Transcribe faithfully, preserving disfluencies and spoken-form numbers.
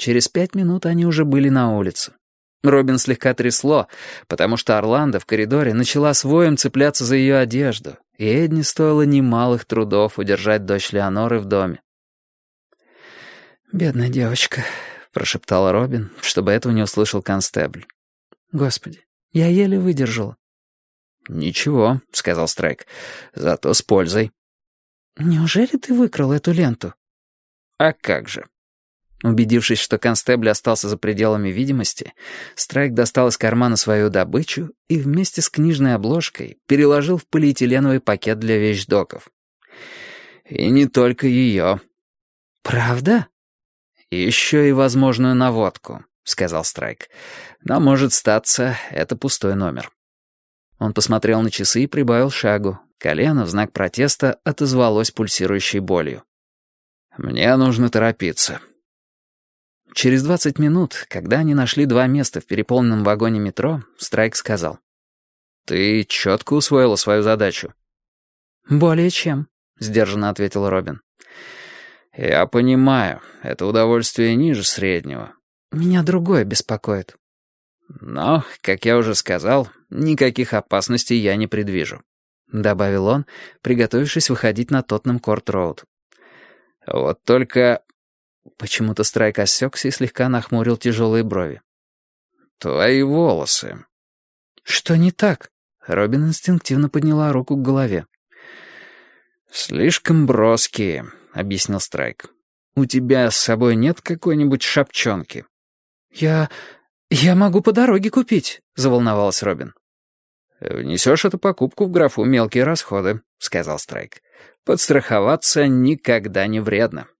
Через пять минут они уже были на улице. Робин слегка трясло, потому что Орландо в коридоре начала с воем цепляться за ее одежду, и Эдни стоило немалых трудов удержать дочь Леоноры в доме. «Бедная девочка», — прошептала Робин, чтобы этого не услышал констебль. «Господи, я еле выдержала». «Ничего», — сказал Страйк, — «зато с пользой». «Неужели ты выкрал эту ленту?» «А как же?» Убедившись, что констебль остался за пределами видимости, Страйк достал из кармана свою добычу и вместе с книжной обложкой переложил в полиэтиленовый пакет для вещдоков. «И не только ее». «Правда?» «Еще и возможную наводку», — сказал Страйк. «Но, может статься, это пустой номер». Он посмотрел на часы и прибавил шагу. Колено в знак протеста отозвалось пульсирующей болью. «Мне нужно торопиться». Через двадцать минут, когда они нашли два места в переполненном вагоне метро, Страйк сказал: «Ты четко усвоила свою задачу?» «Более чем», — сдержанно ответил Робин. «Я понимаю, это удовольствие ниже среднего». «Меня другое беспокоит». «Но, как я уже сказал, никаких опасностей я не предвижу», — добавил он, приготовившись выходить на Тоттенхэм-Корт-Роуд. «Вот только...» Почему-то Страйк осекся и слегка нахмурил тяжелые брови. «Твои волосы». «Что не так?» Робин инстинктивно подняла руку к голове. «Слишком броские», — объяснил Страйк. «У тебя с собой нет какой-нибудь шапчонки?» «Я... я могу по дороге купить», — заволновалась Робин. «Внесешь эту покупку в графу «Мелкие расходы», — сказал Страйк. «Подстраховаться никогда не вредно».